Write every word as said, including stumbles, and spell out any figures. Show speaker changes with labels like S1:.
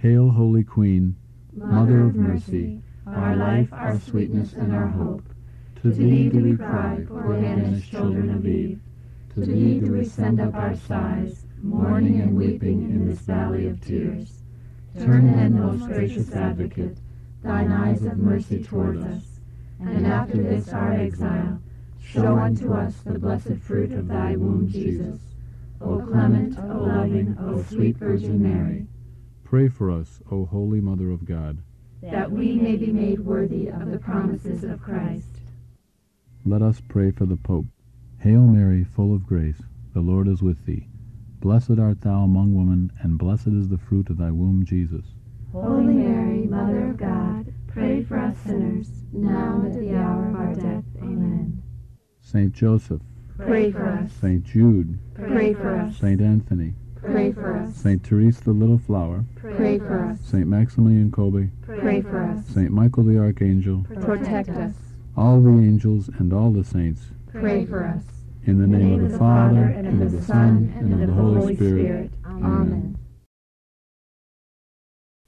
S1: Hail, Holy Queen, Mother of Mercy, our life, our sweetness, and our hope. To thee do we cry, poor banished children of Eve. To thee do we send up our sighs, mourning and weeping in this valley of tears. Turn then, most gracious Advocate, thine eyes of mercy towards us, and after this our exile, show unto us the blessed fruit of thy womb, Jesus. O clement, O loving, O sweet Virgin Mary,
S2: pray for us, O Holy Mother of God,
S3: that we may be made worthy of the promises of Christ.
S2: Let us pray for the Pope. Hail Mary, full of grace, the Lord is with thee. Blessed art thou among women, and blessed is the fruit of thy womb, Jesus.
S3: Holy Mary, Mother of God, pray for us sinners, now and at the hour of our death. Amen.
S2: Saint Joseph,
S3: pray for us.
S2: Saint Jude,
S3: pray for us.
S2: Saint Anthony,
S3: pray for us.
S2: Saint Therese the Little Flower,
S3: pray for us.
S2: Saint Maximilian Kolbe,
S3: pray for us.
S2: Saint Michael the Archangel,
S3: protect us.
S2: all the angels and all the saints,
S3: pray for us.
S2: in the name of the Father,
S3: and of the Son, and of the Holy Spirit. Amen.